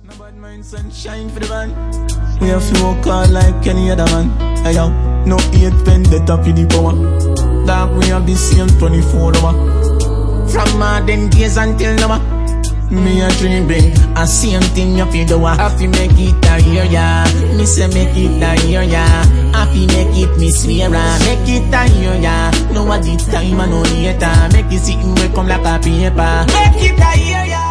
No bad mind, sunshine for the van. We have to work hard like any other man. Hey yo, no hate vendetta for the power. Dog, we have the same 24 hour. From modern days until now. Me a dream big, a same thing you feel do. I fi make it a year, yeah. Me say make it a year, yeah. I fi make it, me swear, make it a year, yeah. No what the time and no later. Make it sitting we come like a paper. Make it a year, yeah.